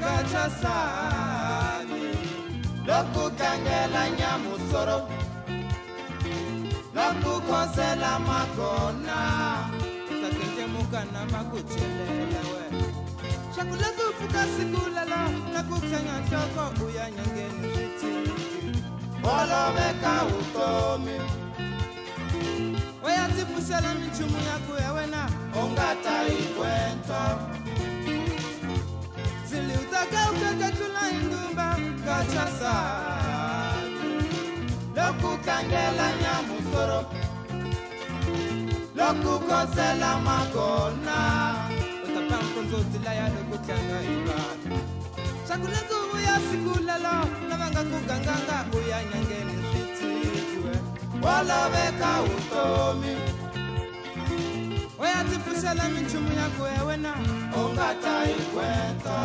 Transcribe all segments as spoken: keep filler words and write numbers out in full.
kachasani loku kangela nyamusoro loku kosela makona utakenje mukana makuchelela we shakula kufuka sikulala na kuksanya choko uya nyangeni viti wala weka utomi waya tipusela michumu yaku yawena ongata ikwento zili utaka ukakachula indumba kachasani loku kangela nyamusoro loku kosela makona utapamponzo tilaya loku kanga ibana shakula kubu ya sikulala nabanga kuganganga uya nyangeni fitiwe wala weka utomi waya tipusela michumu yako yawena ongata ikwento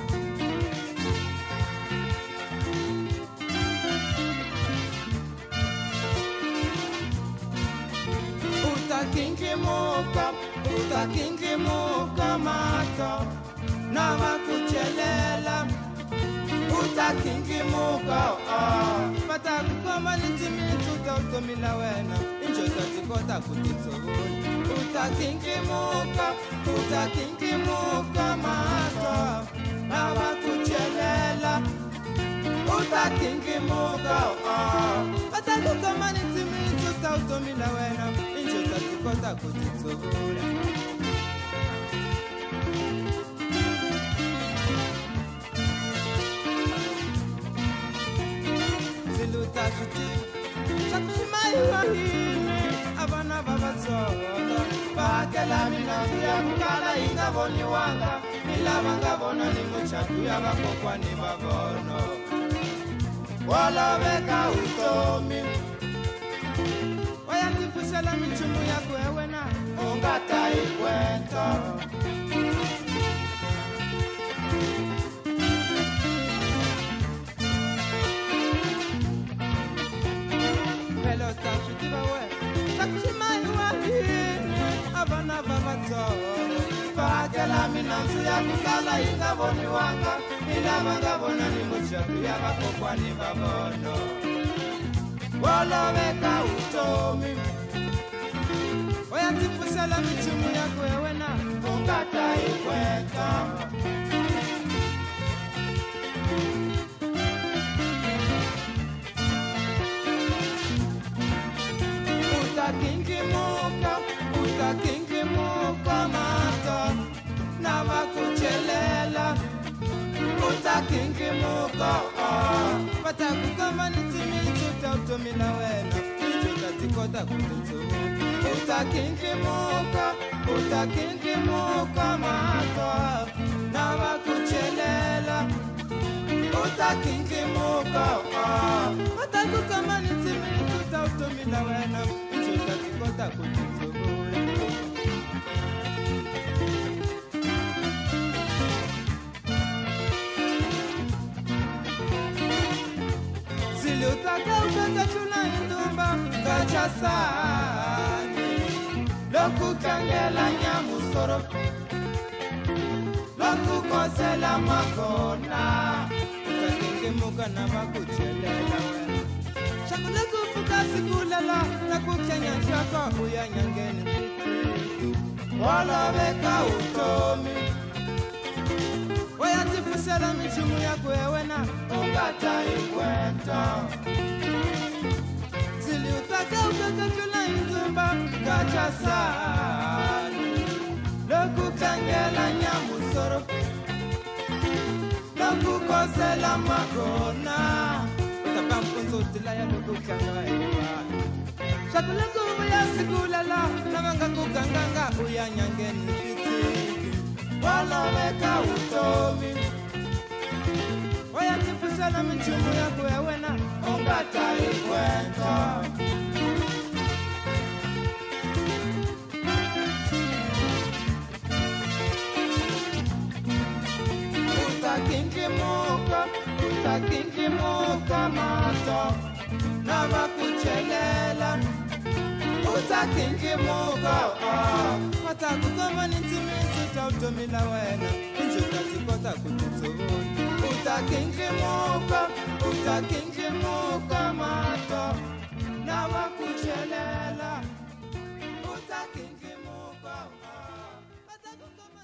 utakinkimuka utakinkimuka mato na wakuchelela utakinkimuka pata kukoma nitimitu tautomila wena injoza tikota kutitogoli utakinkimuka utakinkimuka mato na wakuchelela utakinkimuka pata kukoma nitimitu tautomila wena injoza tikota kutitogoli Zilutashuti Shakshimai wahine Abana babatsola Bakela mina ya kukala ingavoni wanga Milava ngavona ni muchatu ya bakokwa ni babono Wala weka utomi Waya tipusela michumu ya kuewena Ongata ikwento Abana babatsola Bakela mina ya kukala ingavoni wanga Milava ngavona ni muchatu ya bakokwa ni babono Wala weka utomi Waya tipusela michumu ya kuewena Ongata ikwento Utakinkimuka, utakinkimuka mato na wakuchelela utakinkimuka pata kukoma nitimitu tautomila wena ijuta tikota kututu utakinkimuka, utakinkimuka mato na wakuchelela utakinkimuka pata kukoma nitimitu tautomila wena ijuta tikota kututu Utaka ukakachula indumba kachasani loku kangela nyamusoro loku kosela makona utakinkimuka na makuchelela wena shakula kufuka sikulala na kuchanya chako uya nyangeni wala weka utomi waya tipusela michumu yako yawena ongata ikwento zili utaka ukakachula indumba kachasani loku kangela nyamusoro loku kosela makona utapampunzo tilaya loku kanga ibana shakula kubu ya sikulala nabanga kuganganga uya nyangeni fiti wala weka utomi waya tipusela michumu yako yawena ongata ikwento utakinkimuka utakinkimuka mato na wakuchelela utakinkimuka pata kukoma nitimitu ita utomila wena injo katikota kututubuni utakinjimuka utakinjimuka mato na wakuchelela utakinjimuka